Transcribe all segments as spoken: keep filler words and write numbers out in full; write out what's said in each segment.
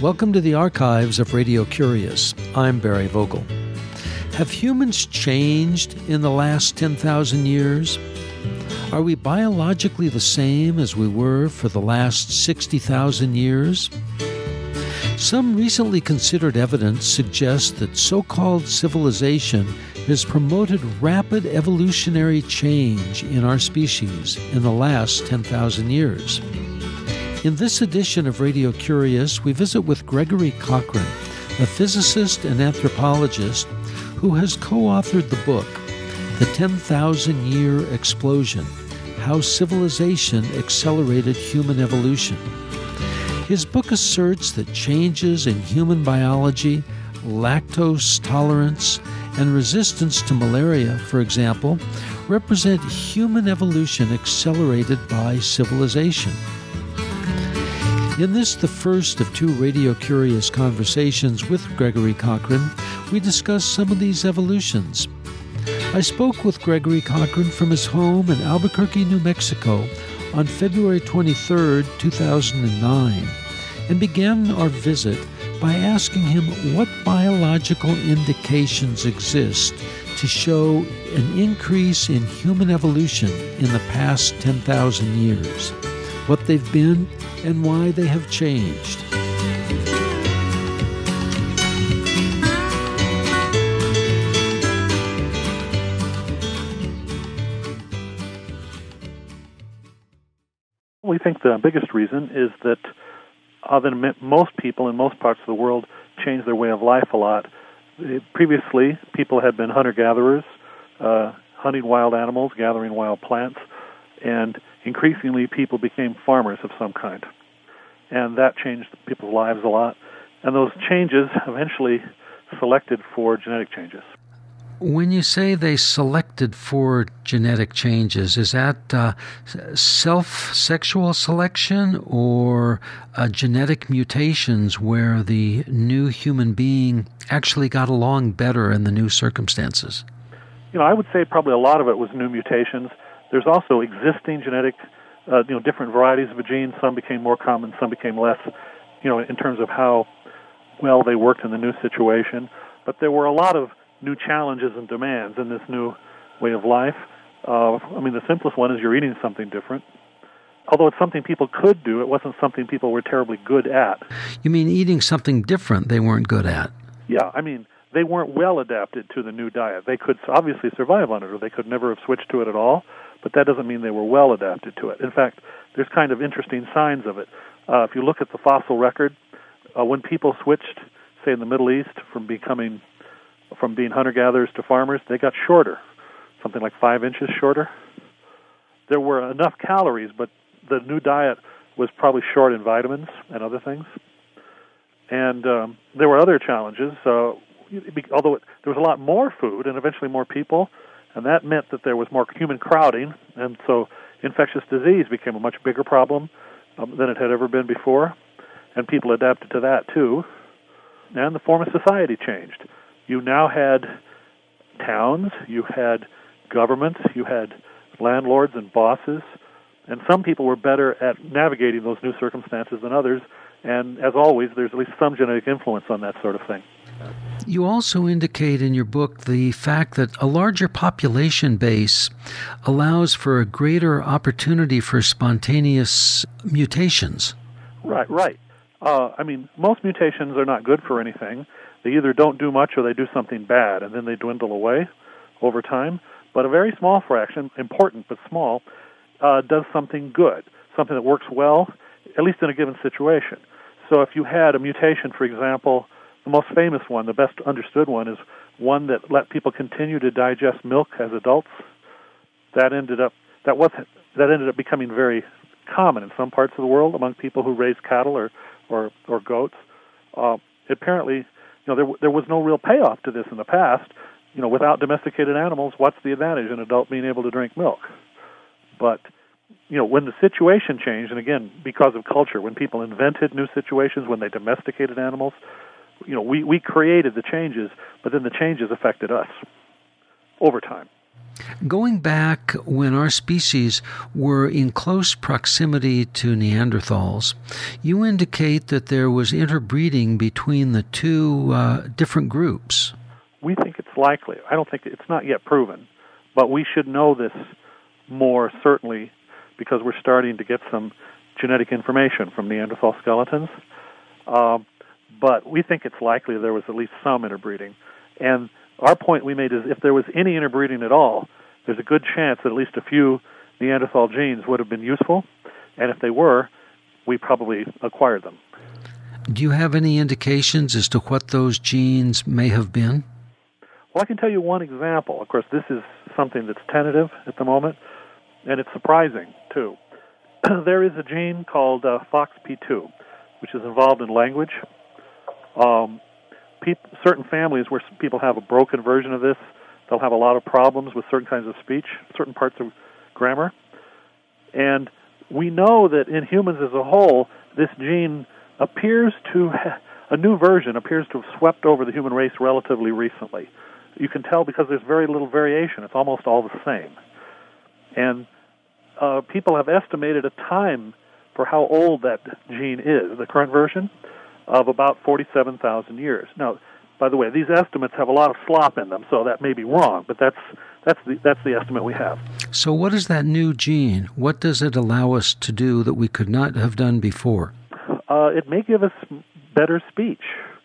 Welcome to the archives of Radio Curious. I'm Barry Vogel. Have humans changed in the last ten thousand years? Are we biologically the same as we were for the last sixty thousand years? Some recently considered evidence suggests that so-called civilization has promoted rapid evolutionary change in our species in the last ten thousand years. In this edition of Radio Curious, we visit with Gregory Cochran, a physicist and anthropologist who has co-authored the book, The ten thousand Year Explosion: How Civilization Accelerated Human Evolution. His book asserts that changes in human biology, lactose tolerance, and resistance to malaria, for example, represent human evolution accelerated by civilization. In this, the first of two Radio Curious conversations with Gregory Cochran, we discuss some of these evolutions. I spoke with Gregory Cochran from his home in Albuquerque, New Mexico on February twenty-third, two thousand nine, and began our visit by asking him what biological indications exist to show an increase in human evolution in the past ten thousand years, what they've been, and why they have changed. We think the biggest reason is that uh, that most people in most parts of the world changed their way of life a lot. Previously, people had been hunter-gatherers, uh, hunting wild animals, gathering wild plants, and increasingly people became farmers of some kind. And that changed people's lives a lot. And those changes eventually selected for genetic changes. When you say they selected for genetic changes, is that uh, self-sexual selection or uh, genetic mutations where the new human being actually got along better in the new circumstances? You know, I would say probably a lot of it was new mutations. There's also existing genetic, uh, you know, different varieties of a gene. Some became more common, some became less, you know, in terms of how well they worked in the new situation. But there were a lot of new challenges and demands in this new way of life. Uh, I mean, the simplest one is you're eating something different. Although it's something people could do, it wasn't something people were terribly good at. You mean eating something different they weren't good at? Yeah, I mean, they weren't well adapted to the new diet. They could obviously survive on it, or they could never have switched to it at all, but that doesn't mean they were well adapted to it. In fact, there's kind of interesting signs of it. Uh, if you look at the fossil record, uh, when people switched, say in the Middle East, from becoming from being hunter-gatherers to farmers, they got shorter, something like five inches shorter. There were enough calories, but the new diet was probably short in vitamins and other things. And um, there were other challenges. Uh, although it, there was a lot more food and eventually more people, and that meant that there was more human crowding, and so infectious disease became a much bigger problem um, than it had ever been before, and people adapted to that too. And the form of society changed. You now had towns, you had governments, you had landlords and bosses, and some people were better at navigating those new circumstances than others, and as always, there's at least some genetic influence on that sort of thing. You also indicate in your book the fact that a larger population base allows for a greater opportunity for spontaneous mutations. Right, right. Uh, I mean, most mutations are not good for anything. They either don't do much or they do something bad, and then they dwindle away over time. But a very small fraction, important but small, uh, does something good, something that works well, at least in a given situation. So if you had a mutation, for example, the most famous one, the best understood one, is one that let people continue to digest milk as adults. That ended up that was that ended up becoming very common in some parts of the world among people who raise cattle or or, or goats. Uh, apparently, you know, there there was no real payoff to this in the past. You know, without domesticated animals, what's the advantage in an adult being able to drink milk? But you know, when the situation changed, and again, because of culture, when people invented new situations, when they domesticated animals, you know, we, we created the changes, but then the changes affected us over time. Going back when our species were in close proximity to Neanderthals, you indicate that there was interbreeding between the two uh, different groups. We think it's likely. I don't think it's not yet proven, but we should know this more certainly because we're starting to get some genetic information from Neanderthal skeletons. Um, but we think it's likely there was at least some interbreeding. And our point we made is if there was any interbreeding at all, there's a good chance that at least a few Neanderthal genes would have been useful, and if they were, we probably acquired them. Do you have any indications as to what those genes may have been? Well, I can tell you one example. Of course, this is something that's tentative at the moment, and it's surprising, too. There is a gene called uh, F O X P two, which is involved in language. Um, pe- certain families where people have a broken version of this, they'll have a lot of problems with certain kinds of speech, certain parts of grammar. And we know that in humans as a whole, this gene appears to, ha- a new version appears to have swept over the human race relatively recently. You can tell because there's very little variation. It's almost all the same. And uh, people have estimated a time for how old that gene is, the current version, of about forty-seven thousand years. Now, by the way, these estimates have a lot of slop in them, so that may be wrong, but that's that's the that's the estimate we have. So what is that new gene? What does it allow us to do that we could not have done before? Uh, it may give us better speech.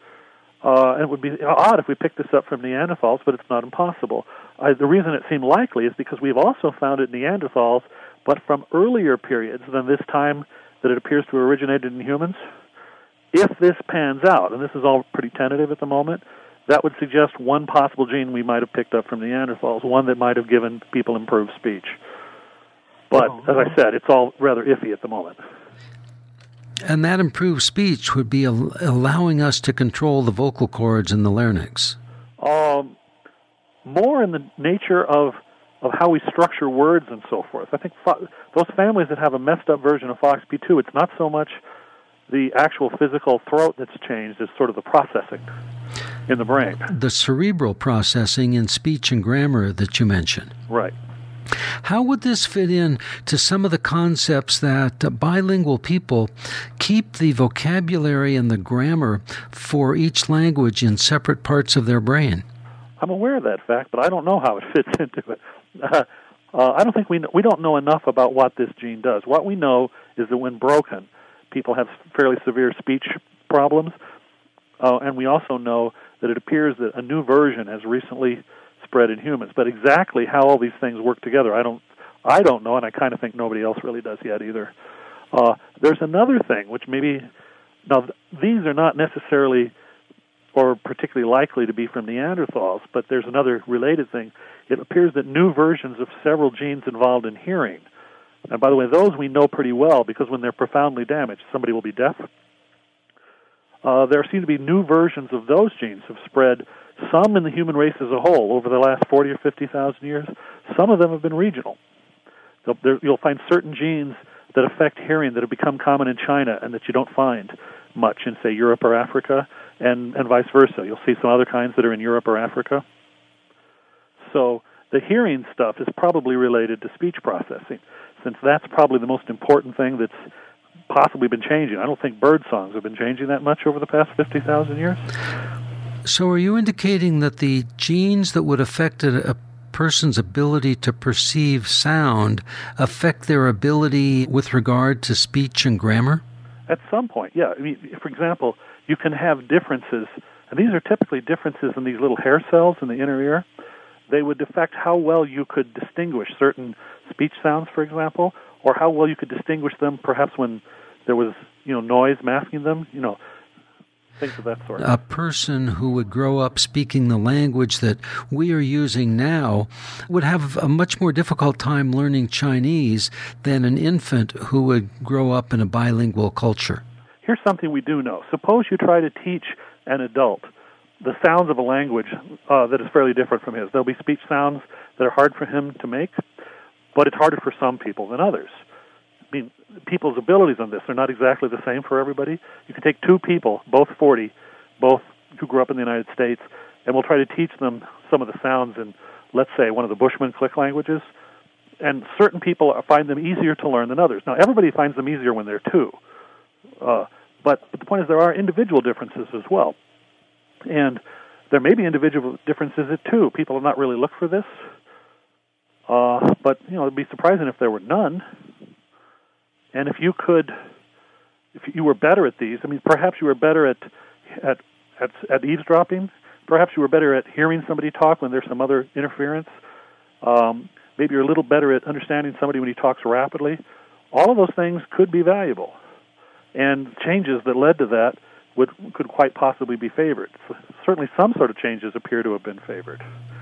Uh, and it would be odd if we picked this up from Neanderthals, but it's not impossible. Uh, the reason it seemed likely is because we've also found it in Neanderthals, but from earlier periods than this time that it appears to have originated in humans. If this pans out, and this is all pretty tentative at the moment, that would suggest one possible gene we might have picked up from Neanderthals, one that might have given people improved speech. But, as I said, it's all rather iffy at the moment. And that improved speech would be al- allowing us to control the vocal cords and the larynx. Um, more in the nature of of how we structure words and so forth. I think fo- those families that have a messed up version of F O X P two, it's not so much the actual physical throat that's changed, it's sort of the processing in the brain. The cerebral processing in speech and grammar that you mentioned. Right. How would this fit in to some of the concepts that uh, bilingual people keep the vocabulary and the grammar for each language in separate parts of their brain? I'm aware of that fact, but I don't know how it fits into it. Uh, uh, I don't think we know, we don't know enough about what this gene does. What we know is that when broken, people have fairly severe speech problems, uh, and we also know that it appears that a new version has recently spread in humans. But exactly how all these things work together, I don't, I don't know, and I kind of think nobody else really does yet either. Uh, there's another thing, which maybe now th- these are not necessarily or particularly likely to be from Neanderthals, but there's another related thing. It appears that new versions of several genes involved in hearing. And by the way, those we know pretty well because when they're profoundly damaged, somebody will be deaf. Uh, there seem to be new versions of those genes have spread, some in the human race as a whole over the last forty or fifty thousand years. Some of them have been regional. There, you'll find certain genes that affect hearing that have become common in China and that you don't find much in, say, Europe or Africa, and, and vice versa. You'll see some other kinds that are in Europe or Africa. So the hearing stuff is probably related to speech processing, since that's probably the most important thing that's possibly been changing. I don't think bird songs have been changing that much over the past fifty thousand years. So are you indicating that the genes that would affect a, a person's ability to perceive sound affect their ability with regard to speech and grammar? At some point, yeah. I mean, for example, you can have differences, and these are typically differences in these little hair cells in the inner ear. They would affect how well you could distinguish certain speech sounds, for example, or how well you could distinguish them perhaps when there was, you know, noise masking them, you know, things of that sort. A person who would grow up speaking the language that we are using now would have a much more difficult time learning Chinese than an infant who would grow up in a bilingual culture. Here's something we do know. Suppose you try to teach an adult the sounds of a language uh, that is fairly different from his. There'll be speech sounds that are hard for him to make, but it's harder for some people than others. I mean, people's abilities on this are not exactly the same for everybody. You can take two people, both forty, both who grew up in the United States, and we'll try to teach them some of the sounds in let's say, one of the Bushman click languages, and certain people find them easier to learn than others. Now, everybody finds them easier when they're two, uh, but, but the point is there are individual differences as well. And there may be individual differences at two. People have not really looked for this, uh, but you know, it'd be surprising if there were none. And if you could, if you were better at these, I mean, perhaps you were better at at at, at eavesdropping. Perhaps you were better at hearing somebody talk when there's some other interference. Um, maybe you're a little better at understanding somebody when he talks rapidly. All of those things could be valuable, and changes that led to that would could quite possibly be favored. So certainly some sort of changes appear to have been favored.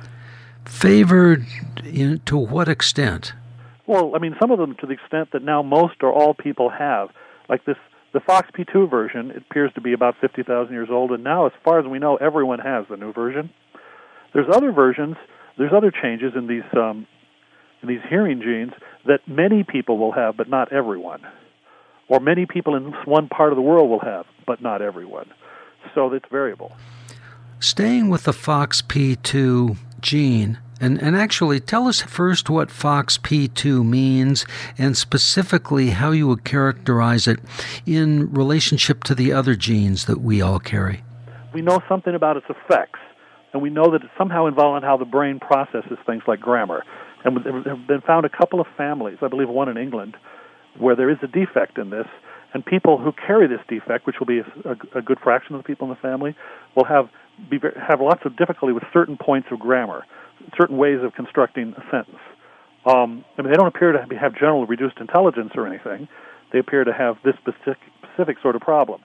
Favored in, to what extent? Well, I mean, some of them to the extent that now most or all people have. Like this, the Fox P two version, it appears to be about fifty thousand years old, and now, as far as we know, everyone has the new version. There's other versions, there's other changes in these um, in these hearing genes that many people will have, but not everyone. Or many people in one part of the world will have, but not everyone. So it's variable. Staying with the Fox P two gene, and, and actually tell us first what Fox P two means, and specifically how you would characterize it in relationship to the other genes that we all carry. We know something about its effects, and we know that it's somehow involved in how the brain processes things like grammar. And there have been found a couple of families, I believe one in England, where there is a defect in this, and people who carry this defect, which will be a, a, a good fraction of the people in the family, will have be, have lots of difficulty with certain points of grammar, certain ways of constructing a sentence. Um, I mean, they don't appear to have general reduced intelligence or anything. They appear to have this specific, specific sort of problem.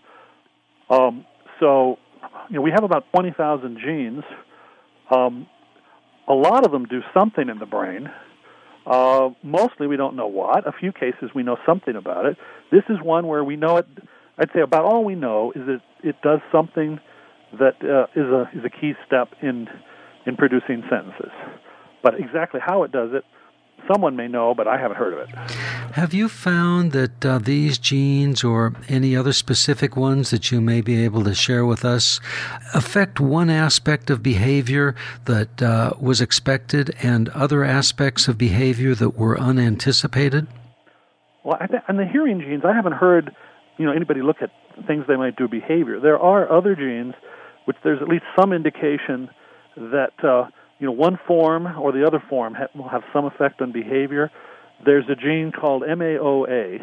Um, so, you know, we have about twenty thousand genes. Um, a lot of them do something in the brain. Uh, mostly we don't know what. A few cases we know something about it. This is one where we know it. I'd say about all we know is that it does something that uh, is a is a key step in in producing sentences. But exactly how it does it, someone may know, but I haven't heard of it. Have you found that uh, these genes, or any other specific ones that you may be able to share with us, affect one aspect of behavior that uh, was expected and other aspects of behavior that were unanticipated? Well, I th- on the hearing genes, I haven't heard, you know, anybody look at things they might do behavior. There are other genes which there's at least some indication that uh, you know, one form or the other form ha- will have some effect on behavior. There's a gene called M A O A,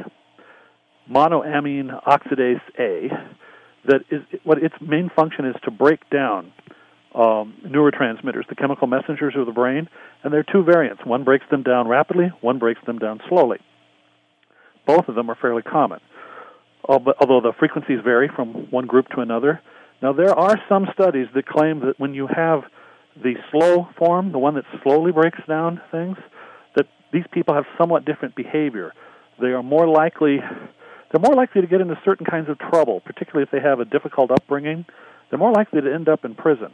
monoamine oxidase A, that is what its main function is to break down um, neurotransmitters, the chemical messengers of the brain, and there are two variants. One breaks them down rapidly, one breaks them down slowly. Both of them are fairly common, although the frequencies vary from one group to another. Now, there are some studies that claim that when you have the slow form, the one that slowly breaks down things, that these people have somewhat different behavior. They are more likely, they're more likely to get into certain kinds of trouble, particularly if they have a difficult upbringing. They're more likely to end up in prison.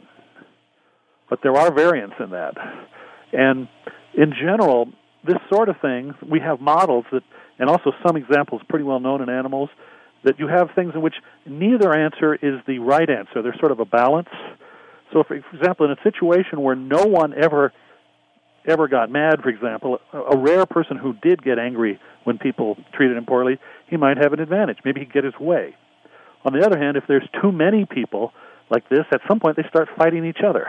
But there are variants in that. And in general, this sort of thing, we have models that, and also some examples pretty well known in animals, that you have things in which neither answer is the right answer. There's sort of a balance. So, for example, in a situation where no one ever ever got mad, for example, a, a rare person who did get angry when people treated him poorly, he might have an advantage. Maybe he'd get his way. On the other hand, if there's too many people like this, at some point they start fighting each other.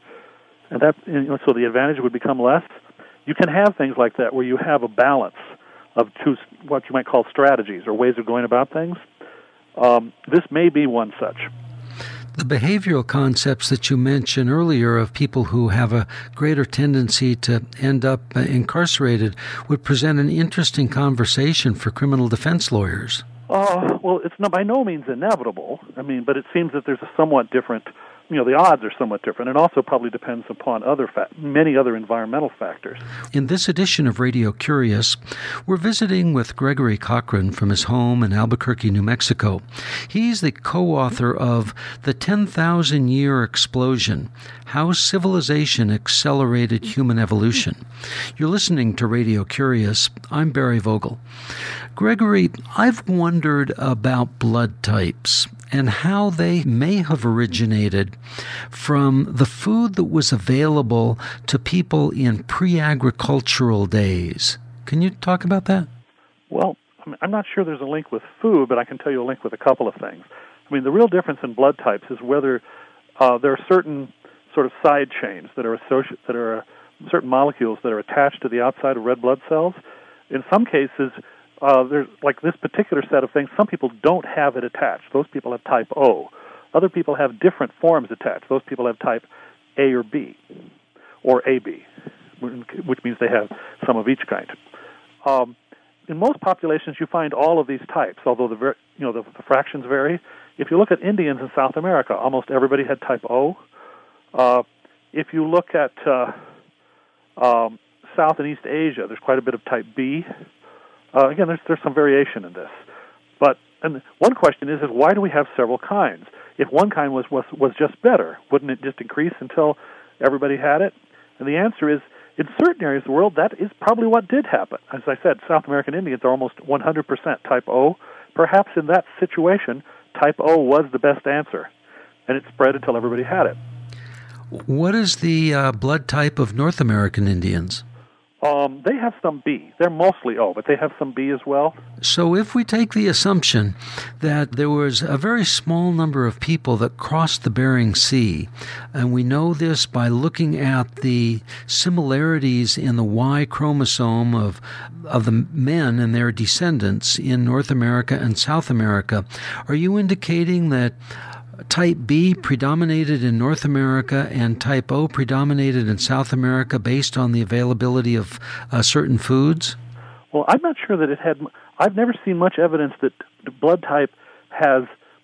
And that, you know, so the advantage would become less. You can have things like that where you have a balance of two, what you might call strategies or ways of going about things. Um, this may be one such. The behavioral concepts that you mentioned earlier of people who have a greater tendency to end up incarcerated would present an interesting conversation for criminal defense lawyers. Uh, well, it's not, by no means inevitable. I mean, but it seems that there's a somewhat different, you know, the odds are somewhat different. It also probably depends upon other fa- many other environmental factors. In this edition of Radio Curious, we're visiting with Gregory Cochran from his home in Albuquerque, New Mexico. He's the co-author of The ten thousand Year Explosion, How Civilization Accelerated Human Evolution. You're listening to Radio Curious. I'm Barry Vogel. Gregory, I've wondered about blood types and how they may have originated from the food that was available to people in pre-agricultural days. Can you talk about that? Well, I'm not sure there's a link with food, but I can tell you a link with a couple of things. I mean, the real difference in blood types is whether uh, there are certain sort of side chains that are associated, that are uh, certain molecules that are attached to the outside of red blood cells. In some cases, uh, there's like this particular set of things. Some people don't have it attached. Those people have type O. Other people have different forms attached. Those people have type A or B, or A B, which means they have some of each kind. Um, in most populations, you find all of these types, although the ver- you know the, the fractions vary. If you look at Indians in South America, almost everybody had type O. Uh, if you look at uh, um, South and East Asia, there's quite a bit of type B. Uh, again, there's there's some variation in this. But and one question is, is why do we have several kinds? If one kind was, was, was just better, wouldn't it just increase until everybody had it? And the answer is, in certain areas of the world, that is probably what did happen. As I said, South American Indians are almost one hundred percent type O. Perhaps in that situation, type O was the best answer, and it spread until everybody had it. What is the uh, blood type of North American Indians? Um, they have some B. They're mostly O, but they have some B as well. So if we take the assumption that there was a very small number of people that crossed the Bering Sea, and we know this by looking at the similarities in the Y chromosome of, of the men and their descendants in North America and South America, are you indicating that type B predominated in North America and type O predominated in South America based on the availability of uh, certain foods? Well, I'm not sure that it had. I've never seen much evidence that the blood type has,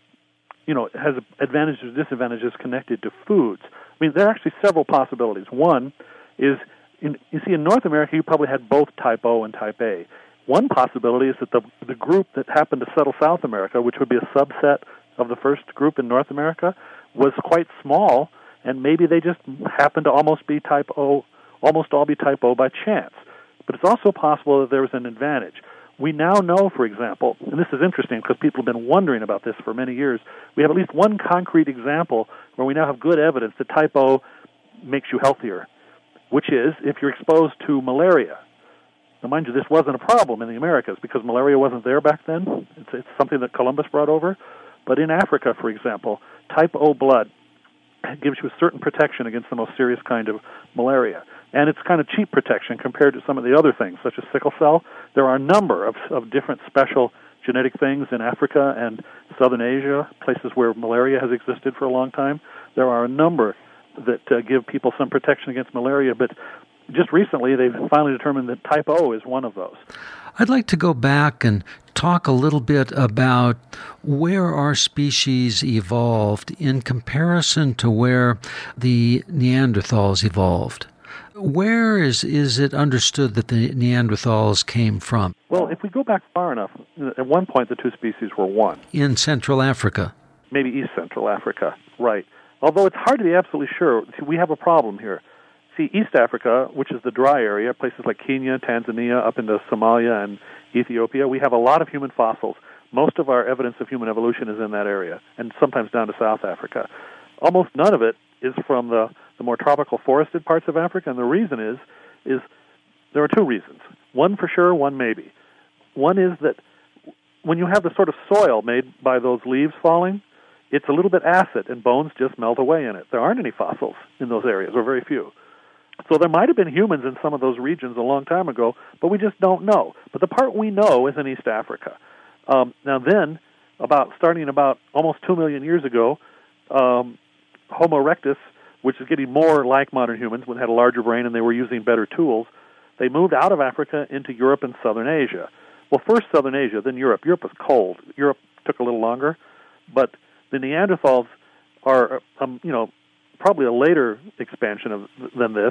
you know, has advantages or disadvantages connected to foods. I mean, there are actually several possibilities. One is, in, you see, in North America, you probably had both type O and type A. One possibility is that the the group that happened to settle South America, which would be a subset of the first group in North America, was quite small, and maybe they just happened to almost be type O, almost all be type O by chance. But it's also possible that there was an advantage. We now know, for example, and this is interesting because people have been wondering about this for many years, we have at least one concrete example where we now have good evidence that type O makes you healthier, which is if you're exposed to malaria. Now, mind you, this wasn't a problem in the Americas because malaria wasn't there back then. It's, it's something that Columbus brought over. But in Africa, for example, type O blood gives you a certain protection against the most serious kind of malaria. And it's kind of cheap protection compared to some of the other things, such as sickle cell. There are a number of, of different special genetic things in Africa and Southern Asia, places where malaria has existed for a long time. There are a number that uh, give people some protection against malaria, but just recently they've finally determined that type O is one of those. I'd like to go back and talk a little bit about where our species evolved in comparison to where the Neanderthals evolved. Where is, is it understood that the Neanderthals came from? Well, if we go back far enough, at one point the two species were one. In Central Africa. Maybe East Central Africa, right. Although it's hard to be absolutely sure. See, we have a problem here. See, East Africa, which is the dry area, places like Kenya, Tanzania, up into Somalia and Ethiopia, we have a lot of human fossils. Most of our evidence of human evolution is in that area, and sometimes down to South Africa. Almost none of it is from the, the more tropical forested parts of Africa, and the reason is, is there are two reasons. One for sure, one maybe. One is that when you have the sort of soil made by those leaves falling, it's a little bit acid, and bones just melt away in it. There aren't any fossils in those areas, or very few. So there might have been humans in some of those regions a long time ago, but we just don't know. But the part we know is in East Africa. Um, now then, about starting about almost two million years ago, um, Homo erectus, which is getting more like modern humans, when they had a larger brain and they were using better tools, they moved out of Africa into Europe and Southern Asia. Well, first Southern Asia, then Europe. Europe was cold. Europe took a little longer, but the Neanderthals are, um, you know, probably a later expansion of than this,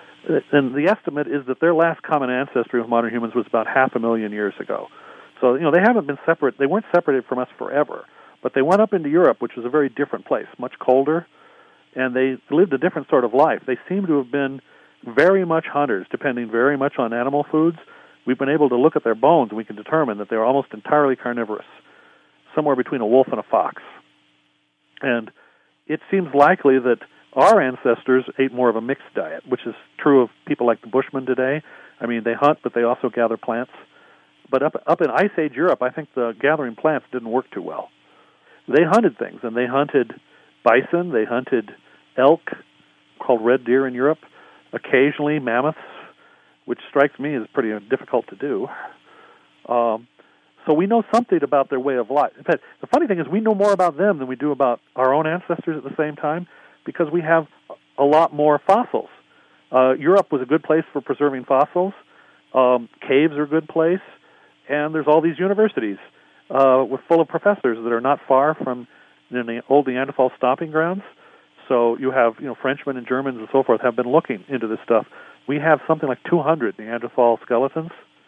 and the estimate is that their last common ancestry with modern humans was about half a million years ago. So, you know, they haven't been separate. They weren't separated from us forever, but they went up into Europe, which was a very different place, much colder, and they lived a different sort of life. They seem to have been very much hunters, depending very much on animal foods. We've been able to look at their bones, and we can determine that they are almost entirely carnivorous, somewhere between a wolf and a fox. And it seems likely that our ancestors ate more of a mixed diet, which is true of people like the Bushmen today. I mean, they hunt, but they also gather plants. But up up in Ice Age Europe, I think the gathering plants didn't work too well. They hunted things, and they hunted bison, they hunted elk, called red deer in Europe, occasionally mammoths, which strikes me as pretty difficult to do. Um, so we know something about their way of life. In fact, the funny thing is we know more about them than we do about our own ancestors at the same time, because we have a lot more fossils. Uh, Europe was a good place for preserving fossils. Um, caves are a good place. And there's all these universities uh, with full of professors that are not far from you know, the old Neanderthal stomping grounds. So you have, you know, Frenchmen and Germans and so forth have been looking into this stuff. We have something like two hundred Neanderthal skeletons.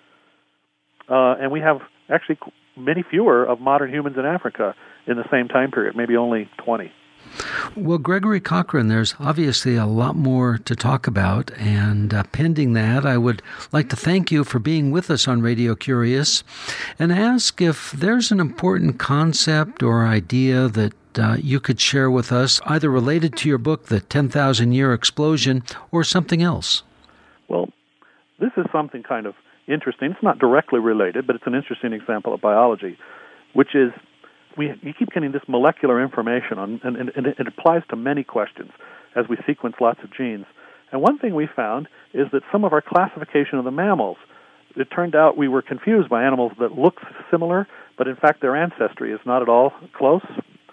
Uh, and we have actually many fewer of modern humans in Africa in the same time period, maybe only twenty. Well, Gregory Cochran, there's obviously a lot more to talk about, and uh, pending that, I would like to thank you for being with us on Radio Curious and ask if there's an important concept or idea that uh, you could share with us, either related to your book, The ten thousand year Explosion, or something else. Well, this is something kind of interesting. It's not directly related, but it's an interesting example of biology, which is We, you keep getting this molecular information, on, and, and, and it applies to many questions as we sequence lots of genes. And one thing we found is that some of our classification of the mammals, it turned out we were confused by animals that look similar, but in fact their ancestry is not at all close.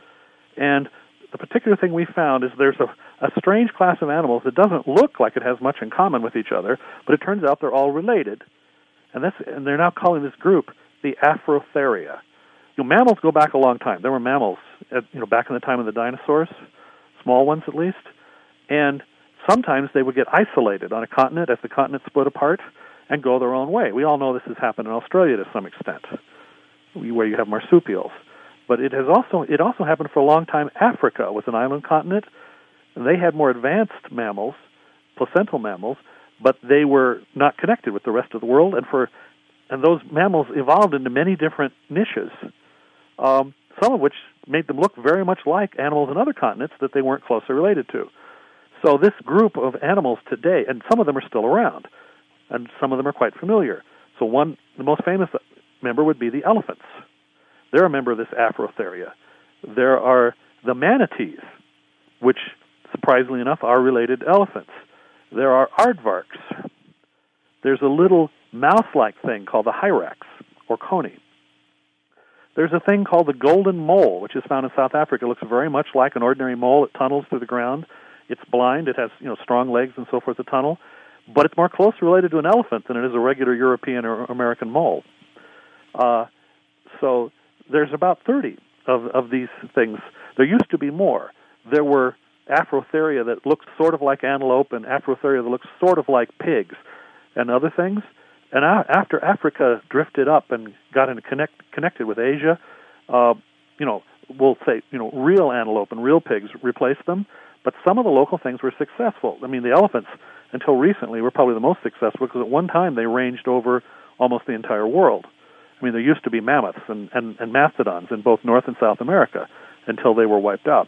And the particular thing we found is there's a, a strange class of animals that doesn't look like it has much in common with each other, but it turns out they're all related. And, that's, and they're now calling this group the Afrotheria. You know, mammals go back a long time. There were mammals, at, you know, back in the time of the dinosaurs, small ones at least, and sometimes they would get isolated on a continent as the continent split apart and go their own way. We all know this has happened in Australia to some extent, where you have marsupials. But it has also it also happened for a long time. Africa was an island continent, and they had more advanced mammals, placental mammals, but they were not connected with the rest of the world, and for and those mammals evolved into many different niches. Um, some of which made them look very much like animals in other continents that they weren't closely related to. So this group of animals today, and some of them are still around, and some of them are quite familiar. So one, the most famous member would be the elephants. They're a member of this Afrotheria. There are the manatees, which, surprisingly enough, are related to elephants. There are aardvarks. There's a little mouse-like thing called the hyrax, or coney. There's a thing called the golden mole, which is found in South Africa. It looks very much like an ordinary mole. It tunnels through the ground. It's blind. It has, you know, strong legs and so forth to tunnel. But it's more closely related to an elephant than it is a regular European or American mole. Uh, so there's about thirty of, of these things. There used to be more. There were Afrotheria that looked sort of like antelope and Afrotheria that looked sort of like pigs and other things. And after Africa drifted up and got into connect, connected with Asia, uh, you know, we'll say, you know, real antelope and real pigs replaced them. But some of the local things were successful. I mean, the elephants, until recently, were probably the most successful because at one time they ranged over almost the entire world. I mean, there used to be mammoths and, and, and mastodons in both North and South America until they were wiped out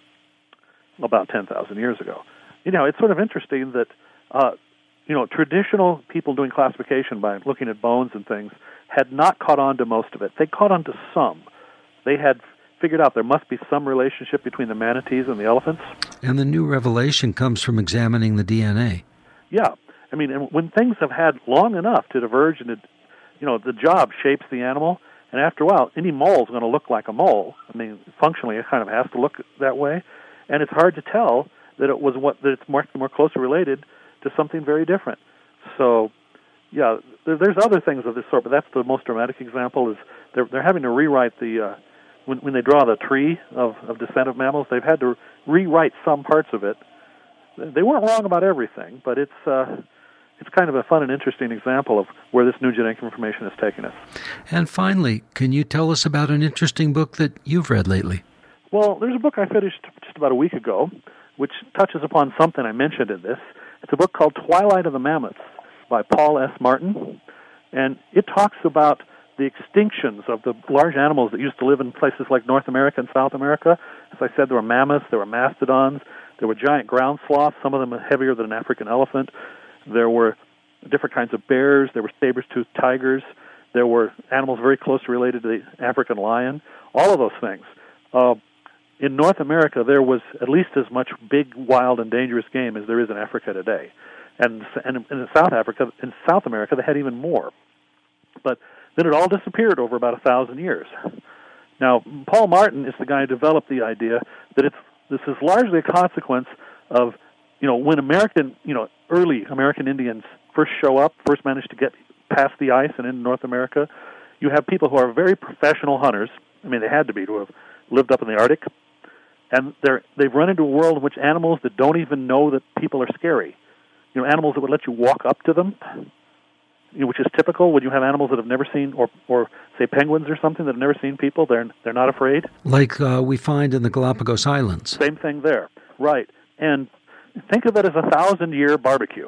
about ten thousand years ago. You know, it's sort of interesting that uh, you know, traditional people doing classification by looking at bones and things had not caught on to most of it. They caught on to some. They had figured out there must be some relationship between the manatees and the elephants. And the new revelation comes from examining the D N A. Yeah. I mean, and when things have had long enough to diverge and, it, you know, the job shapes the animal, and after a while, any mole is going to look like a mole. I mean, functionally, it kind of has to look that way. And it's hard to tell that it was what that it's more, more closely related to something very different. So, yeah, there, there's other things of this sort, but that's the most dramatic example. Is they're they're having to rewrite the uh, when when they draw the tree of, of descent of mammals, they've had to rewrite some parts of it. They weren't wrong about everything, but it's uh, it's kind of a fun and interesting example of where this new genetic information is taking us. And finally, can you tell us about an interesting book that you've read lately? Well, there's a book I finished just about a week ago, which touches upon something I mentioned in this. It's a book called Twilight of the Mammoths by Paul S. Martin, and it talks about the extinctions of the large animals that used to live in places like North America and South America. As I said, there were mammoths, there were mastodons, there were giant ground sloths, some of them heavier than an African elephant. There were different kinds of bears, there were saber-toothed tigers, there were animals very closely related to the African lion, all of those things. Uh, in North America, there was at least as much big, wild, and dangerous game as there is in Africa today. And, and in South Africa, in South America, they had even more. But then it all disappeared over about a thousand years. Now, Paul Martin is the guy who developed the idea that it's this is largely a consequence of, you know, when American, you know, early American Indians first show up, first manage to get past the ice and into North America, you have people who are very professional hunters. I mean, they had to be to have lived up in the Arctic. And they're, they've run into a world in which animals that don't even know that people are scary, you know, animals that would let you walk up to them, you know, which is typical when you have animals that have never seen, or, or say penguins or something that have never seen people, they're, they're not afraid. Like uh, we find in the Galapagos Islands. Same thing there, right. And think of it as a thousand-year barbecue.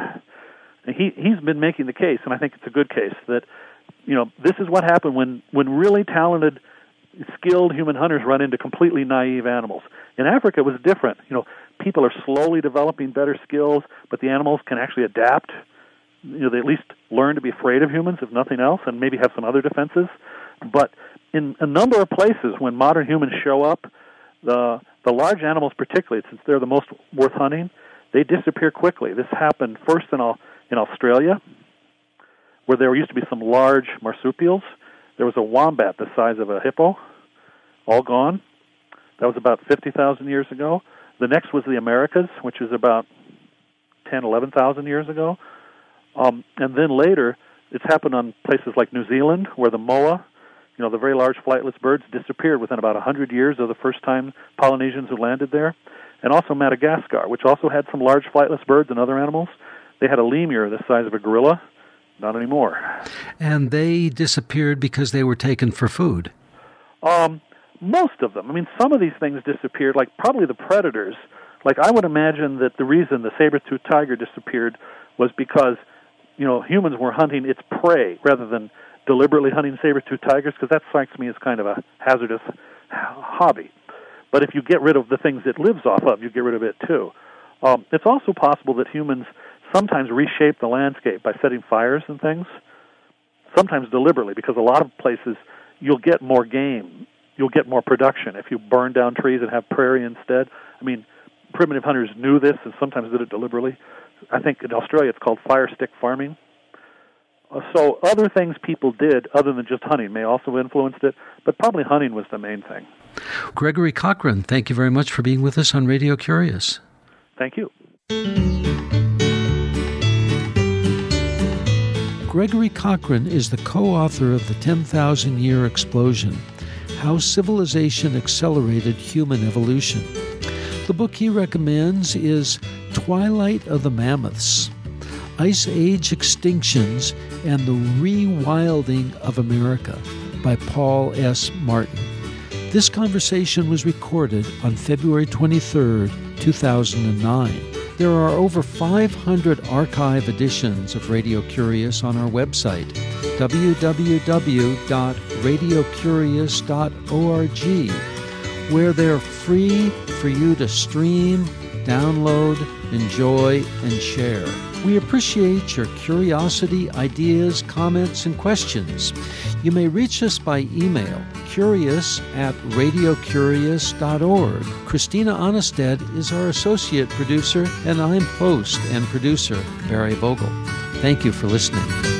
He, he's been making the case, and I think it's a good case, that, you know, this is what happened when, when really talented, skilled human hunters run into completely naive animals. In Africa, it was different. You know, people are slowly developing better skills, but the animals can actually adapt. You know, they at least learn to be afraid of humans, if nothing else, and maybe have some other defenses. But in a number of places, when modern humans show up, the the large animals particularly, since they're the most worth hunting, they disappear quickly. This happened first in, in Australia, where there used to be some large marsupials. There was a wombat the size of a hippo, all gone. That was about fifty thousand years ago. The next was the Americas, which is about ten, eleven thousand years ago. Um, and then later, it's happened on places like New Zealand, where the moa, you know, the very large flightless birds, disappeared within about one hundred years of the first time Polynesians who landed there. And also Madagascar, which also had some large flightless birds and other animals. They had a lemur the size of a gorilla. Not anymore. And they disappeared because they were taken for food? Um, most of them. I mean, some of these things disappeared, like probably the predators. Like, I would imagine that the reason the saber-toothed tiger disappeared was because, you know, humans were hunting its prey rather than deliberately hunting saber-toothed tigers, because that strikes me as kind of a hazardous hobby. But if you get rid of the things it lives off of, you get rid of it too. Um, it's also possible that humans sometimes reshape the landscape by setting fires and things, sometimes deliberately, because a lot of places you'll get more game, you'll get more production if you burn down trees and have prairie instead. I mean, primitive hunters knew this and sometimes did it deliberately. I think in Australia it's called fire stick farming. Uh, so other things people did other than just hunting may also have influenced it, but probably hunting was the main thing. Gregory Cochran, thank you very much for being with us on Radio Curious. Thank you. Gregory Cochran is the co-author of The ten thousand Year Explosion, How Civilization Accelerated Human Evolution. The book he recommends is Twilight of the Mammoths, Ice Age Extinctions and the Rewilding of America by Paul S. Martin. This conversation was recorded on February twenty-third, two thousand nine. There are over five hundred archive editions of Radio Curious on our website, w w w dot radio curious dot org, where they're free for you to stream, download, enjoy, and share. We appreciate your curiosity, ideas, comments, and questions. You may reach us by email, curious at radio curious dot org. Christina Onnested is our associate producer, and I'm host and producer, Barry Vogel. Thank you for listening.